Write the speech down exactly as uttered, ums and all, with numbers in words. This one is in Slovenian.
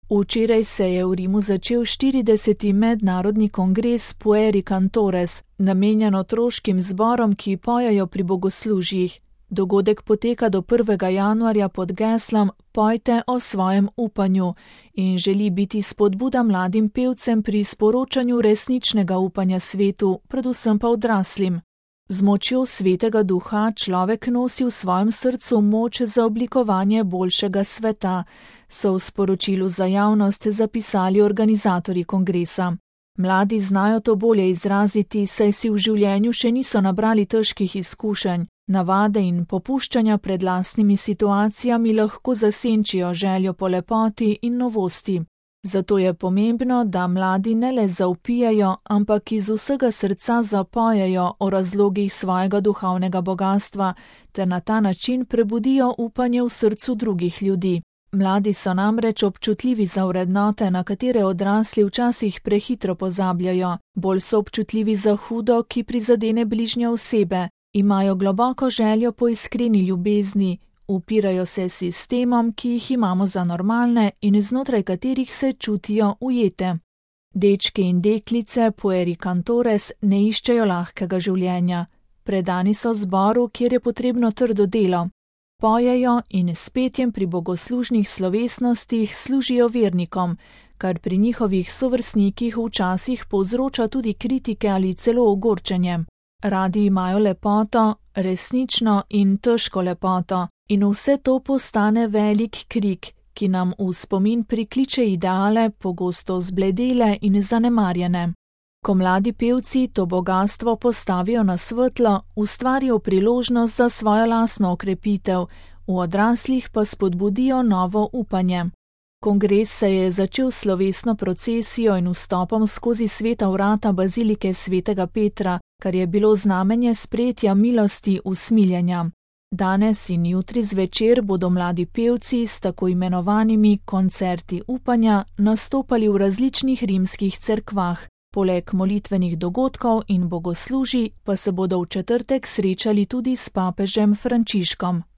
Včeraj se je v Rimu začel štirideseti mednarodni kongres Pueri Cantores, namenjen otroškim zborom, ki pojejo pri bogoslužjih. Dogodek poteka do prvega januarja pod geslom Pojte o svojem upanju in želi biti spodbuda mladim pevcem pri sporočanju resničnega upanja svetu, predvsem pa odraslim. Z močjo Svetega Duha človek nosi v svojem srcu moč za oblikovanje boljšega sveta, so v sporočilu za javnost zapisali organizatorji kongresa. Mladi znajo to bolje izraziti, saj si v življenju še niso nabrali težkih izkušenj, navade in popuščanja pred lastnimi situacijami lahko zasenčijo željo po lepoti in novosti. Zato je pomembno, da mladi ne le zavpijejo, ampak iz vsega srca zapojejo o razlogih svojega duhovnega bogastva, ter na ta način prebudijo upanje v srcu drugih ljudi. Mladi so namreč občutljivi za vrednote, na katere odrasli včasih prehitro pozabljajo, bolj so občutljivi za hudo, ki prizadene bližnje osebe, imajo globoko željo po iskreni ljubezni, upirajo se sistemom, ki jih imamo za normalne in znotraj katerih se čutijo ujete. Dečki in deklice Pueri Cantores ne iščejo lahkega življenja. Predani so zboru, kjer je potrebno trdo delo. Pojejo in s petjem pri bogoslužnih slovesnostih služijo vernikom, kar pri njihovih sovrstnikih včasih povzroča tudi kritike ali celo ogorčenje. Radi imajo lepoto, resnično in težko lepoto, in vse to postane velik krik, ki nam v spomin prikliče ideale, pogosto zbledele in zanemarjene. Ko mladi pevci to bogastvo postavijo na svetlo, ustvarijo priložnost za svojo lastno okrepitev, v odraslih pa spodbudijo novo upanje. Kongres se je začel s slovesno procesijo in vstopom skozi sveta vrata bazilike svetega Petra, kar je bilo znamenje sprejetja milosti usmiljenja. Danes in jutri zvečer bodo mladi pevci s tako imenovanimi koncerti upanja nastopali v različnih rimskih cerkvah. Poleg molitvenih dogodkov in bogoslužij pa se bodo v četrtek srečali tudi s papežem Frančiškom.